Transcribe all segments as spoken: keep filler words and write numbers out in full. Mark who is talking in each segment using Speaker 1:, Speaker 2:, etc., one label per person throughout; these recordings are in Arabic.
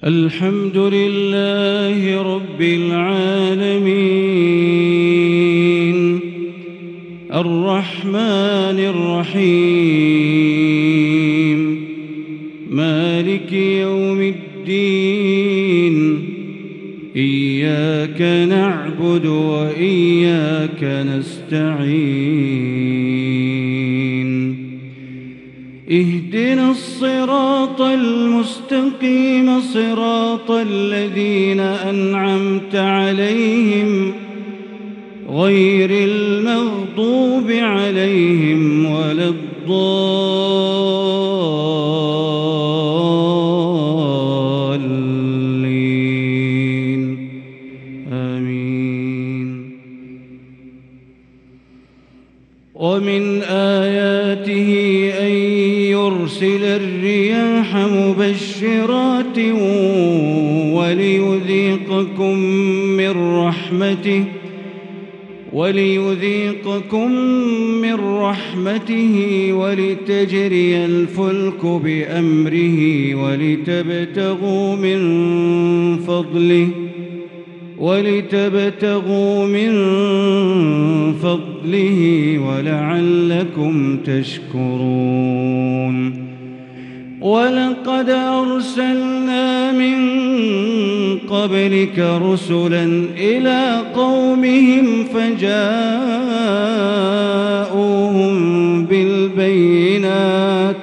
Speaker 1: الحمد لله رب العالمين الرحمن الرحيم مالك يوم الدين إياك نعبد وإياك نستعين اهدنا الصراط المستقيم صراط الذين أنعمت عليهم غير المغضوب عليهم ولا الضالين آمين. ومن آياته أن يرسل الرياح مبشرات وليذيقكم من رحمته وليذيقكم من رحمته ولتجري الفلك بأمره ولتبتغوا من فضله ولتبتغوا من فضله ولعلكم تشكرون. ولقد أرسلنا من قبلك رسلا إلى قومهم فجاءوهم بالبينات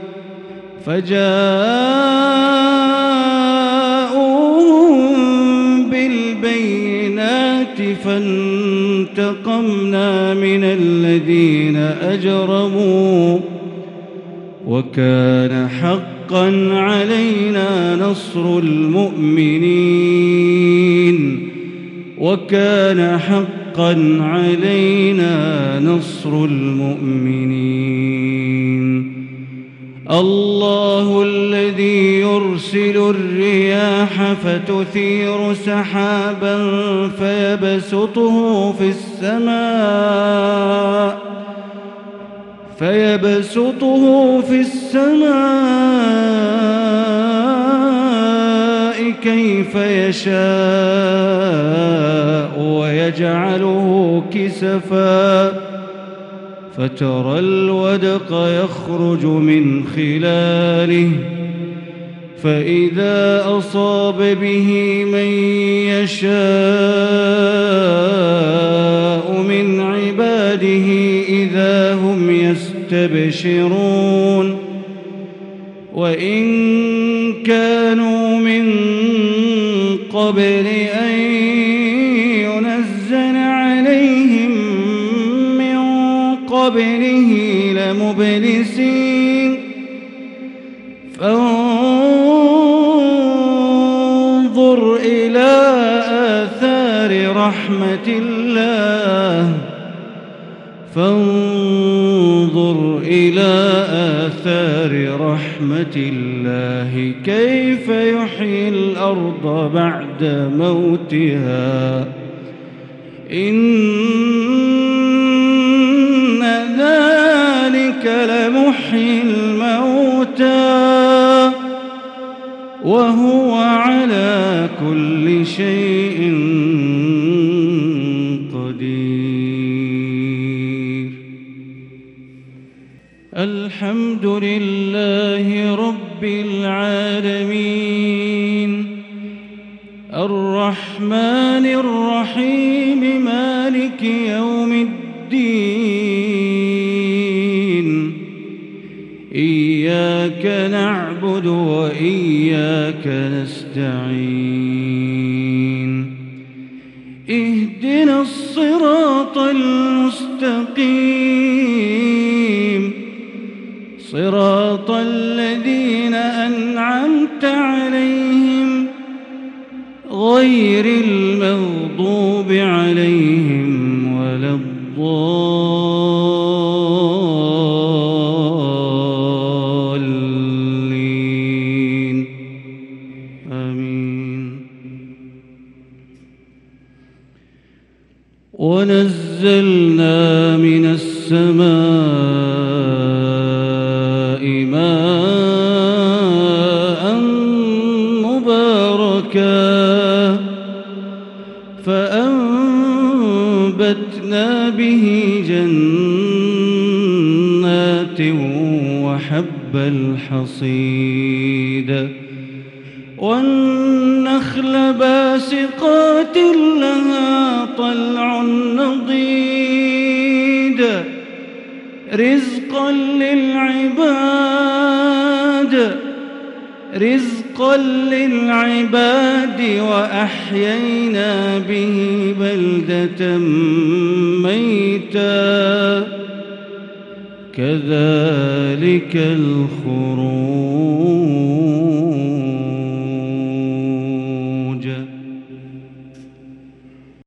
Speaker 1: فجاءوهم بالبينات فانتقمنا من الذين أجرموا وكان حقا علينا نصر المؤمنين وكان حقا علينا نصر المؤمنين. الله الذي يرسل الرياح فتثير سحابا فيبسطه في السماء فيبسطه في السماء كيف يشاء ويجعله كسفا فترى الودق يخرج من خلاله فإذا أصاب به من يشاء من عباده إذا هم يستبشرون. وإن كانوا من قبل أن ينزل عليهم من قبله لمبلسين فانظر إلى آثار رحمة الله فانظر إلى آثار رحمة الله كيف يحيي الأرض بعد موتها إن ذلك لمحيي الموتى وهو على كل شيء قدير. الحمد لله رب العالمين الرحمن الرحيم مالك يوم الدين إياك نعبد وإياك نستعين اهدنا الصراط المستقيم صراط الذين أنعمت عليهم غير المغضوب عليهم ولا الضالين آمين. ونزلنا من السماء ماء مباركا شركاء فأنبتنا به جنات وحب الحصيد والنخل باسقات لها طلع نضيد رزقا للعباد رزقا للعباد وأحيينا به بلدة ميتا كذلك الخروج.